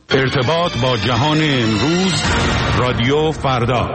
ارتباط با جهان امروز، رادیو فردا.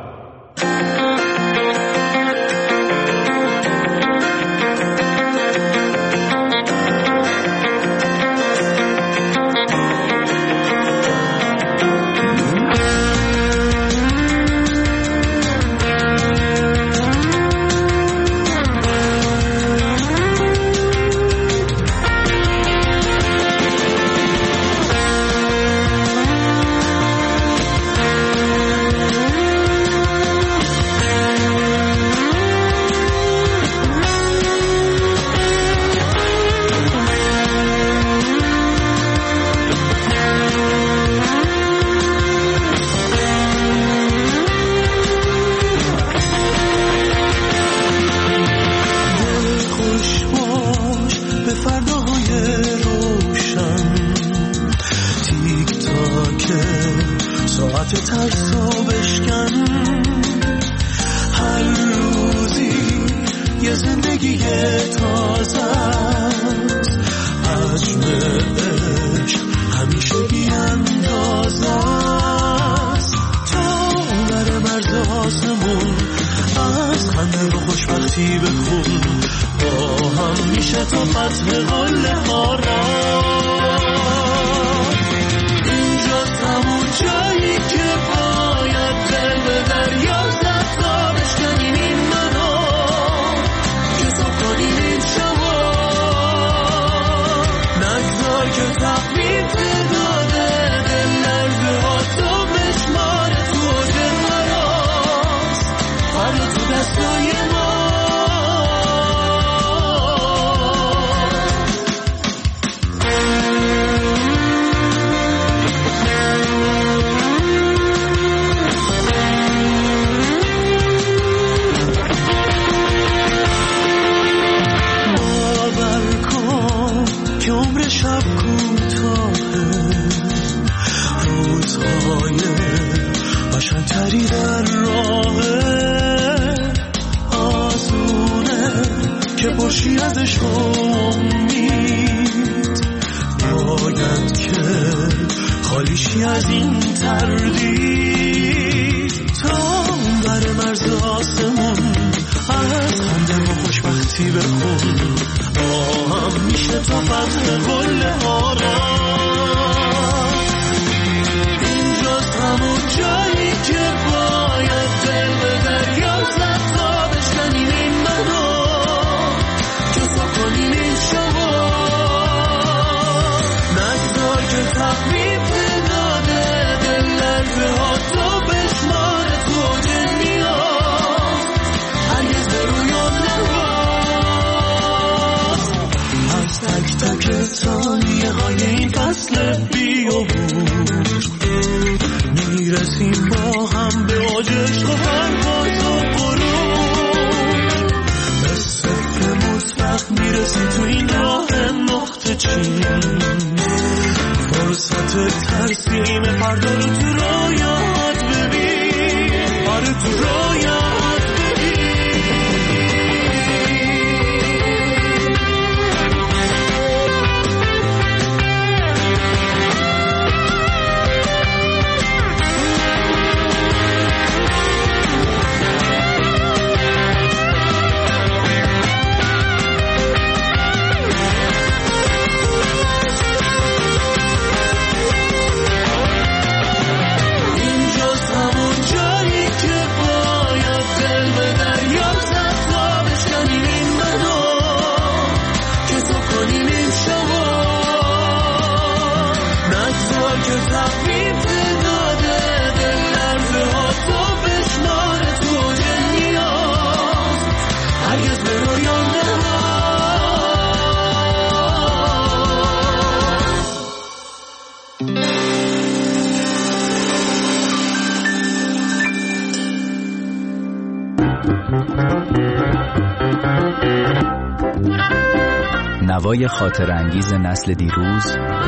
نوای خاطر انگیز نسل دیروز،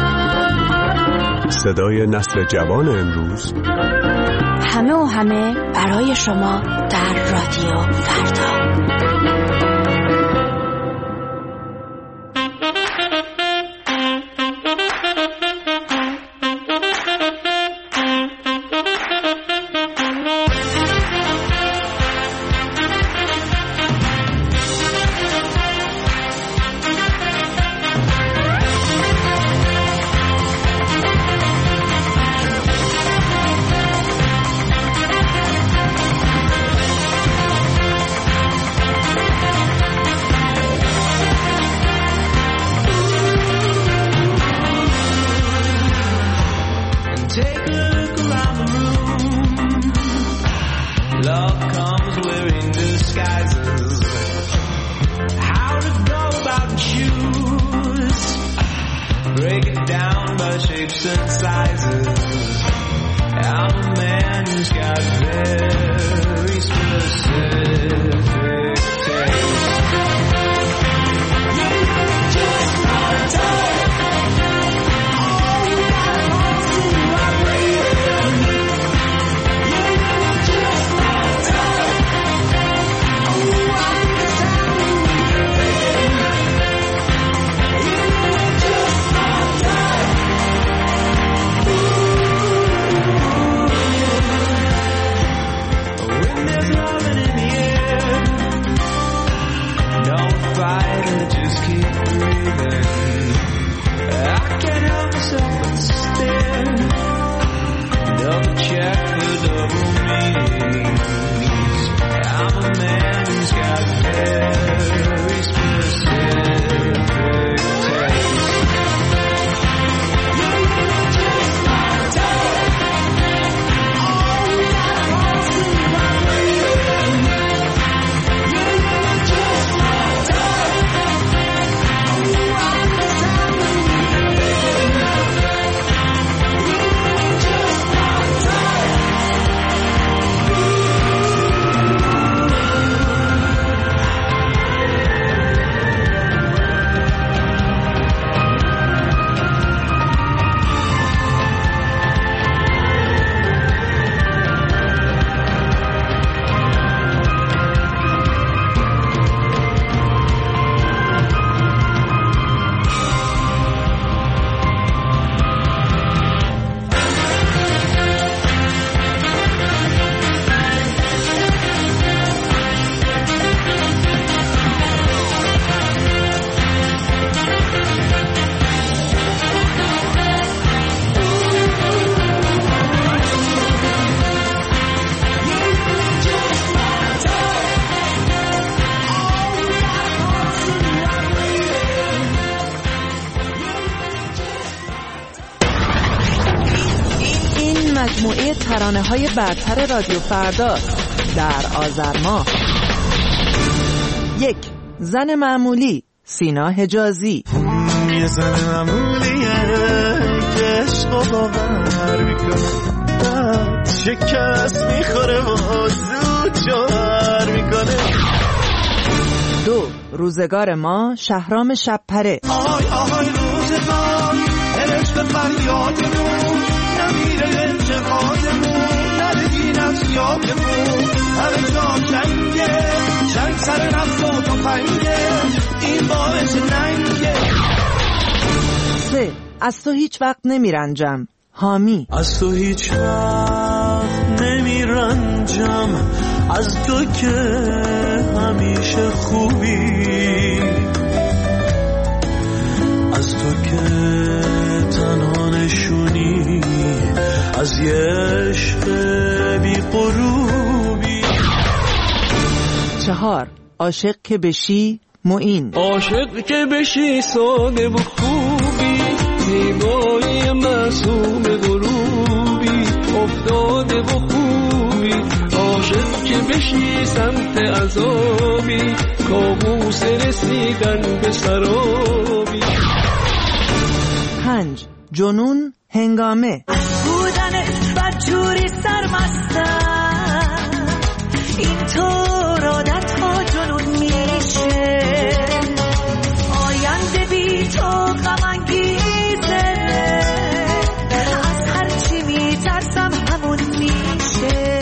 صدای نسل جوان امروز، همه و همه برای شما در رادیو فردا. Take a look around the room. Love comes wearing disguises. How to go about shoes. Break it down by shapes and sizes. I'm a man who's got very specific taste. Just my type. Oh, you got a monster vibrating. You're just my type. Oh, I understand you. You're just my type. When there's loving in the air, don't fight it, just keep breathing. I can't help myself but stare. Double check the double meanings. I'm a man who's got very specific taste. You're just my type. Oh, you got a monster vibrating. You're just my type. Oh, I understand when you're begging. You're just my type. مجموعه ترانه‌های برتر رادیو فردا در آذر ماه. 1. زن معمولی، سینا حجازی. یه زن معمولیه که عشقو باور میکنه، شکست میخوره و زود جوهر میکنه. 2. روزگار ما، شهرام شب‌پره. آهای آهای روزگار، عشق فریادمون نمیره انتقادمون، ندهی نفسیاتمون همه جا جنگه، جنگ سر نفس و تفنگه، این باعث ننگه. 3. از تو هیچ وقت نمیرنجم، حامی. از تو هیچ وقت نمیرنجم، از تو که همیشه خوبی، از تو که تنها نشونی از یه عشق بی غروبی. 4. عاشق که بشی، معین. عاشق که بشی ساده و خوبی، زیبایی معصوم غروبی، افتاده و خوبی. عاشق که بشی سمت عذابی، کابوس رسیدن به سرابی. 5. جنون هنگامه. بودنت بدجوری سرمستم، اینطور عادت ها جنون میشه، آینده بی تو غم انگیزه، از هرچی میترسم همون میشه.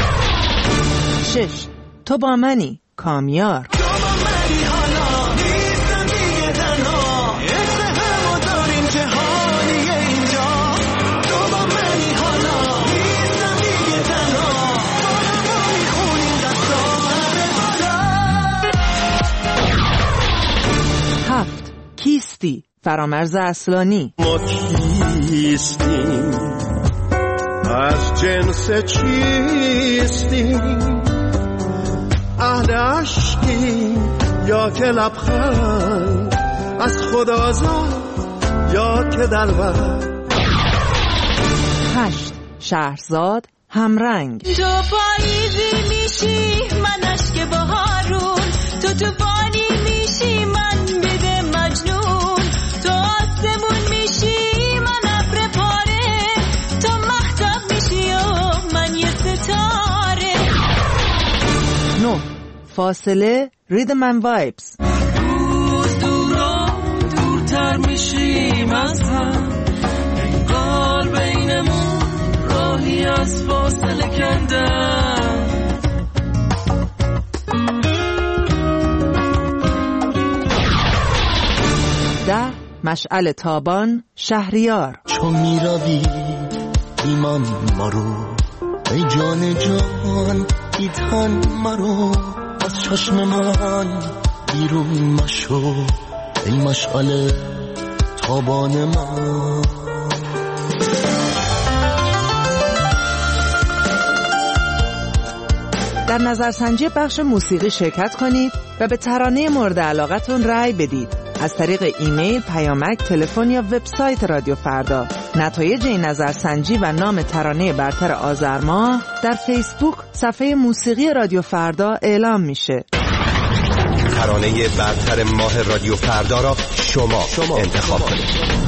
6. تو با منی، کامیار. کیستی، فرامرز اصلانی. ما کیستیم، از جنس چیستیم، اهل عشقیم یا که لبخند، از خدا زاد یا که دلبر. 8. شهرزاد همرنگ. تو پاییزی میشی من اشک بهارون، تو طوفانی میشی من بده مجنون، تو آسمون میشی من ابر پاره، تو مهتاب میشی و من یه ستاره. 9. فاصله ریدم اند وایبز. دورتر میشیم از هم، انگار بینمون راهی از فاصله کندم. 10. مشعل تابان شهریار. چون میروی ایمان مرو، ای جان جان ای تن مرو، از چشم من بیرون مشو، ای مشعل تابان من. در نظرسنجی بخش موسیقی شرکت کنید و به ترانه مورد علاقتون رأی بدید. از طریق ایمیل، پیامک، تلفن یا وبسایت رادیو فردا. نتایج این نظرسنجی و نام ترانه برتر آذر ماه در فیسبوک صفحه موسیقی رادیو فردا اعلام میشه. ترانه برتر ماه رادیو فردا را شما انتخاب کنید.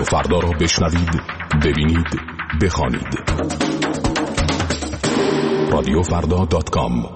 رادیو فردا را بشنوید، ببینید، بخوانید. رادیوفردا.com.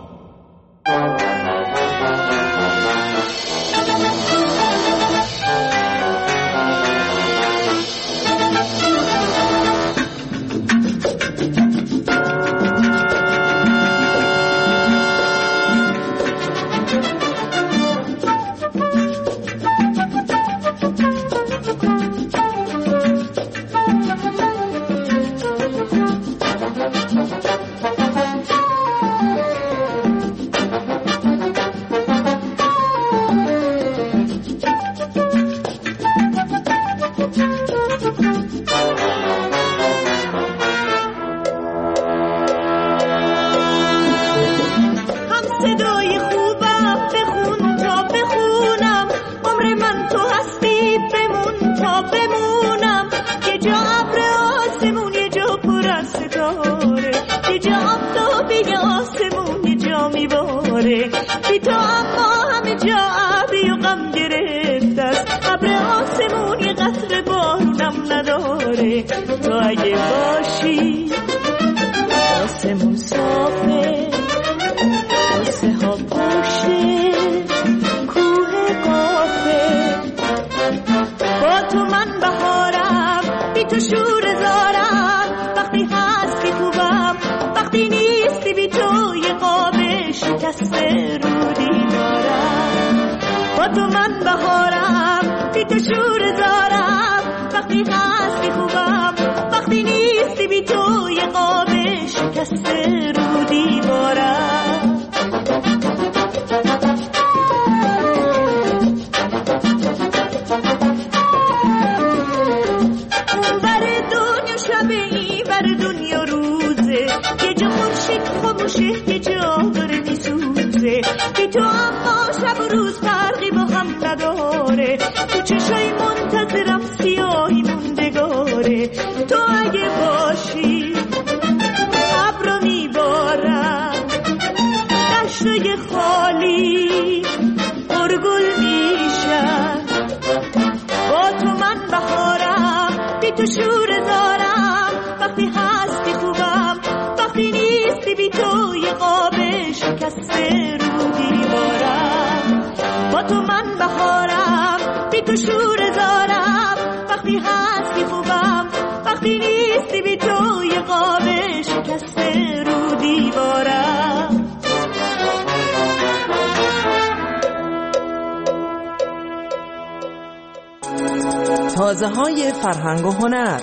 تازه‌های فرهنگ و هنر.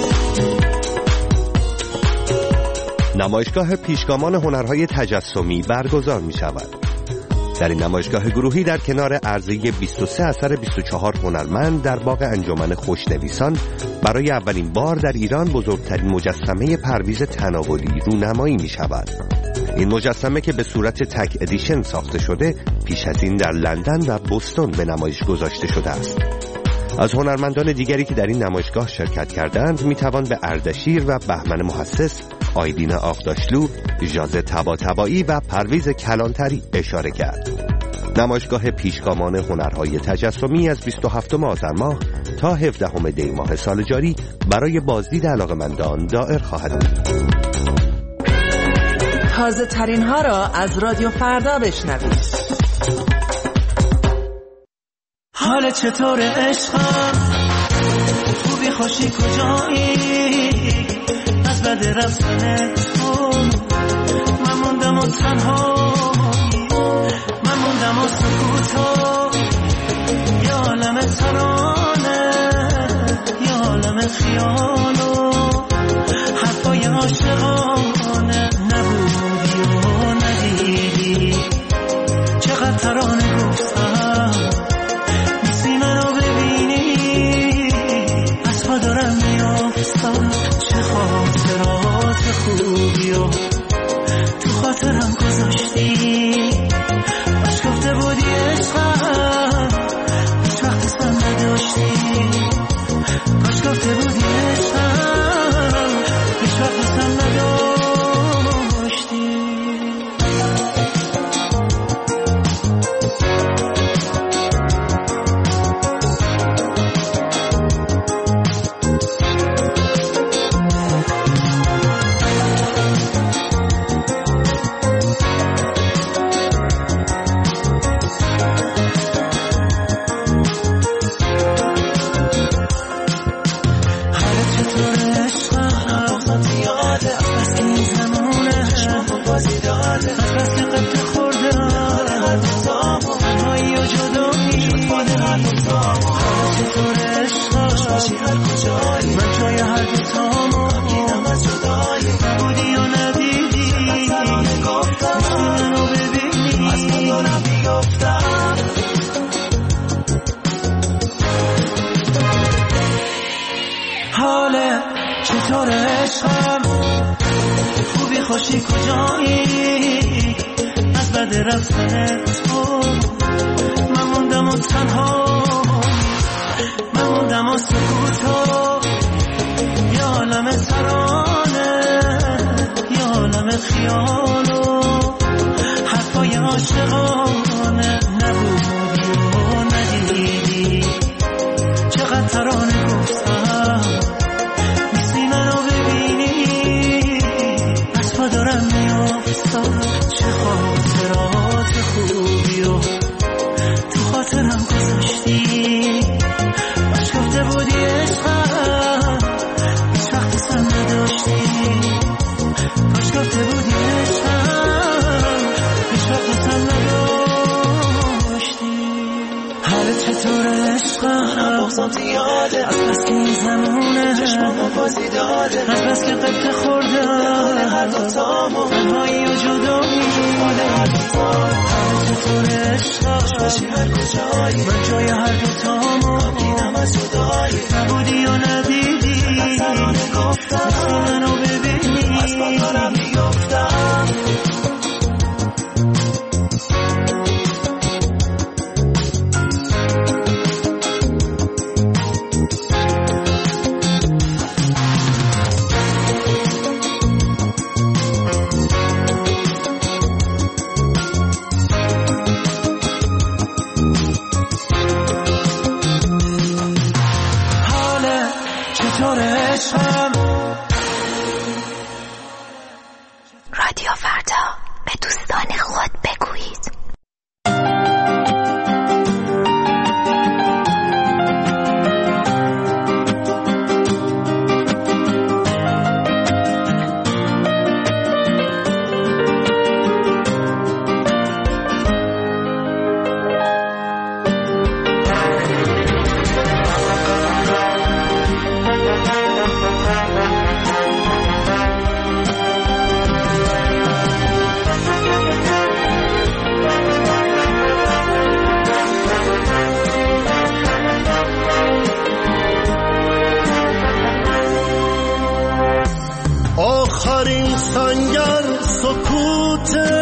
نمایشگاه پیشگامان هنرهای تجسمی برگزار می شود. در این نمایشگاه گروهی در کنار عرضه 23 اثر 24 هنرمند در باغ انجمن خوشنویسان برای اولین بار در ایران بزرگترین مجسمه پرویز تناولی رونمایی می شود. این مجسمه که به صورت تک ادیشن ساخته شده، پیش از این در لندن و بوستون به نمایش گذاشته شده است. از هنرمندان دیگری که در این نمایشگاه شرکت کردند میتوان به اردشیر و بهمن محسس، آیدین آقداشلو، ژازه طباطبایی و پرویز کلانتری اشاره کرد. نمایشگاه پیشگامان هنرهای تجسمی از 27 آذر ماه تا 17 دی ماه سال جاری برای بازدید علاقه‌مندان دائر خواهد بود. تازه ترین ها را از رادیو فردا بشنوید. حال چطور عشقم؟ خوبی خوشی کجایی؟ از بد رفتن تو من موندم و تنهایی، من موندم و سکوتا، یه عالم ترانه، یه عالم خیال و حرفای عاشقانه. نبودی و ندیدی چقدر ترانه گفتم، نیستی منو ببینی از پا دارم میافتم. چه خاطرات خوبی و تو خاطرم گذاشتی، باش گفته بودی عشقم چطور عشق باشی هر کجایی من جای هر دوتامو دیدم از جدایی نبودی و ندیدی منو ببینی از من دارم بیافتم حاله چطور عشقم خوبی خوشی کجایی از بد رفتن تو من موندم و تنها من موندم و سکوتا یا عالم ترانه یا عالم خیال و حرفای عاشقانه نبودی و ندیدی چقدر ترانه گفتم نیستی منو ببینی از پا دارم میافتم چه خاطرات خوبی و تو خاطرم گذاشتی باش گفته بودی عشقم هیچ وقت سر نداشتی باش گفته بودی عشقم هیچ وقت سر نداشتی حالا چطور عشقم بغضم زیاده از بس که این زمونه چشمم بازی داده از بس که قبط خورده هر دوتامو تنهایی و جدایی حالا چطور عشق باشی هر کجایی من جای هر دوتامو دیدم از جدایی نبودی و ندیدی مثل منو ببینی از من دارم بیافتم رادیو فردا به دوستان خود بگویید. آخرین سنگر سکوته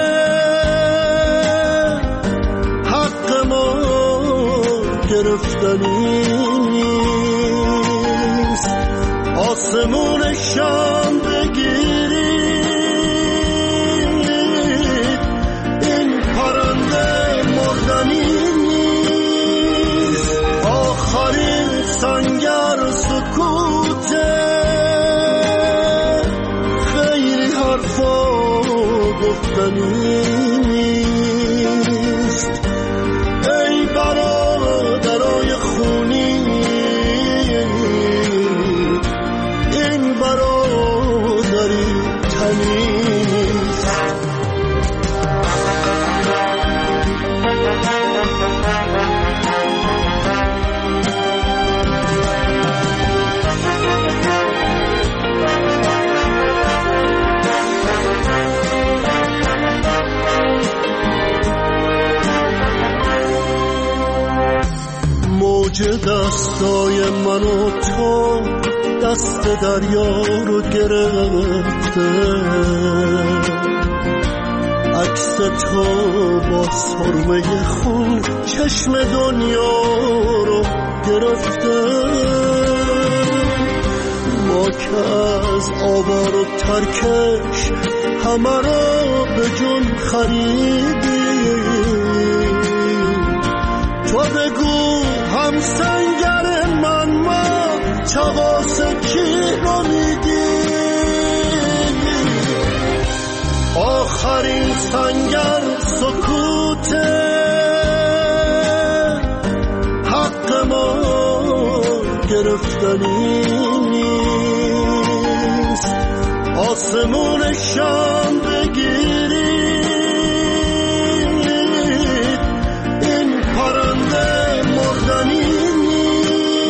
حق ما گرفتنی نیست آسمون شام بگیرید این پرنده مردنی نیست آخرین سنگر سکوته نیست ای برادرای خونی این برادری تنی نیست دستای من و تو دست دریا رو گرفته عکس تو با سرمه خون چشم دنیا رو گرفته ما که از آوار و ترکش همه رو به جون خریدیم تو بگو هم سنگر من ما چواس کی رو میدیم آخرین سنگر سکوته حق ما گرفتنی نیست آسمون شام بگیرید این پرنده مردنی نیست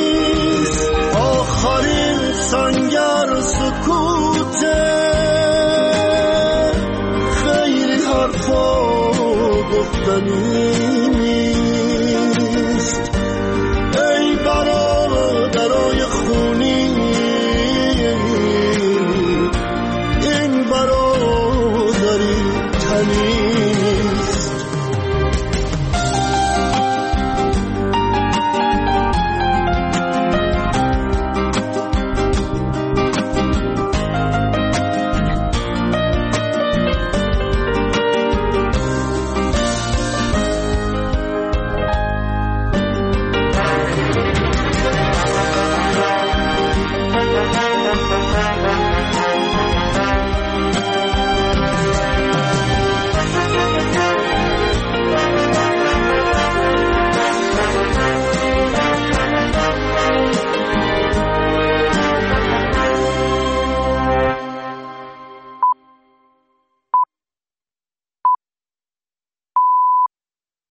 زمین